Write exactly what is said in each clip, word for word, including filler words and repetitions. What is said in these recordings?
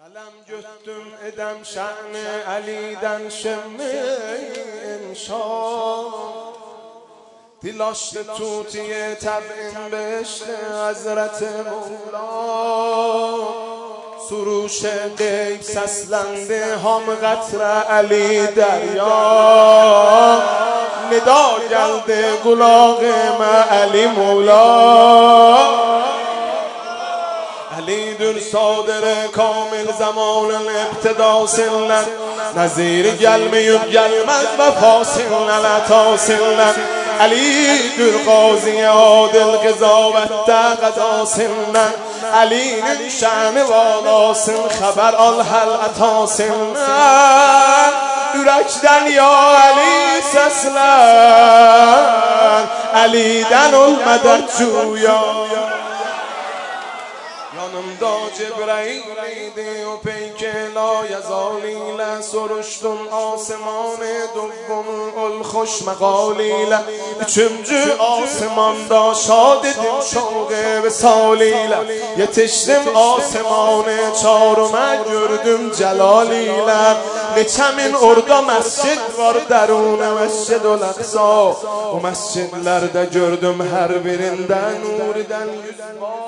Alem göttüm edem şanı Ali'den şemmi inşa Dil açtı tutiye tab'in beşli Hazreti Mevla Suruş geyb seslendi ham qatra Ali derya Nida geldi kulağıma Ali Mevla علیدر صادر کامل زمان ابتدا سنن نظیر گلمیون گلمز و فاسنن عطا سنن علیدر قاضی عادل قضاوت قضا سنن علیدر شأن والا سن خبر الحل عطا سنن yürekten ya Ali seslen Ali'den olmadan cuya Yanımda Cebrail idi o peyke la yazaliyle soruştum aseman-ı duvvum ol hoş meqaliyle Üçüncü asemanda şad edim şavqe ve saliyle Yetiştim aseman-ı çarıma gördüm celaliyle Neçemin orada mescid var derun mescid-ül Aksa O mescidlerde gördüm her birinden nuriden yüz var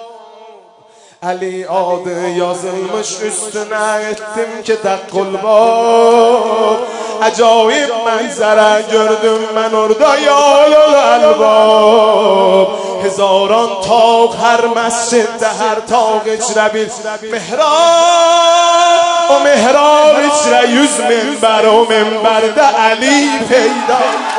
Ali adı yazılmış üstüne ettim ki dekkul bab Acayip manzara gördüm ben orada yalul albab Hezaran tağ her mescidde her tağ içre bir mihrab O mihrab içre yüz minber o minberde Ali peyda